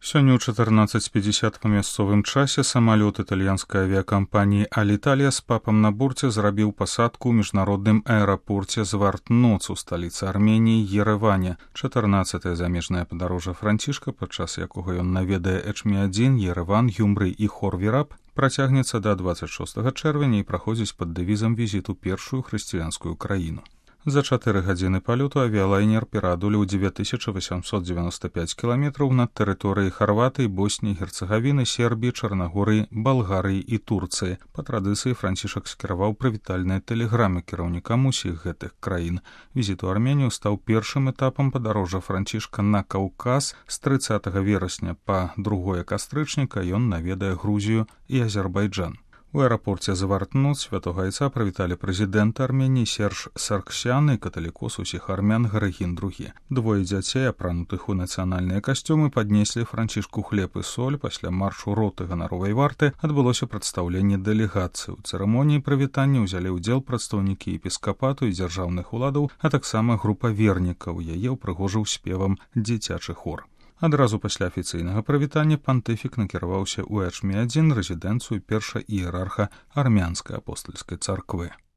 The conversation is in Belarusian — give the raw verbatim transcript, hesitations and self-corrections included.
Сёння ў чатырнаццаць пятьдесят па мясцовым часе самалёт італьянскай авіякампаніі «Аліталія» з папам на борце зрабіў пасадку ў міжнародным аэрапорце Звартноц у сталіцы Арменіі Ереване. чатырнаццатае замежнае падарожжа Францішка, падчас якога ён наведае Эчмі адзін, Ереван, Юмры і Хорвіраб, працягнецца да дваццаць шостага чэрвеня і праходзіць пад дэвізам візіту першую хрысціянскую краіну. За чатыры гадзіны палёту авіялайнер пераадолеў дзевяць тысяч васямсот дзевяноста пяць кіламетраў над тэрыторыяй Харватыі, Босніі, Герцагавіны, Сербіі, Чарнагорыі, Балгарыі і Турцыі. Па традыцыі Францішак скіраваў прывітальныя тэлеграмы кіраўнікам усіх гэтых краін. Візіт у Арменію стаў першым этапам падарожжа Францішка на Каўказ. З трыццатага верасня па другое кастрычніка ён наведае Грузію і Азербайджан. У аэрапорце Звартноц святога айца прывіталі прэзідэнт Арменіі Серж Сарксян і каталікос усіх армян Грэгін другі. Двое дзяцей, апранутых у нацыянальныя касцюмы, паднеслі Францішку хлеб і соль. Пасля маршу роты ганаровай варты адбылося прадстаўленне дэлегацыі. У цырымоніі прывітання ўзялі ўдзел прадстаўнікі епіскапату і дзяржаўных уладаў, а таксама група вернікаў. Яе ўпрыгожыў спевам дзіцячы хор. Адразу пасля афіцыйнага прывітання пантыфік накіраваўся ў Эчмі адзін, рэзідэнцыю першаіерарха армянскай апостальскай царквы.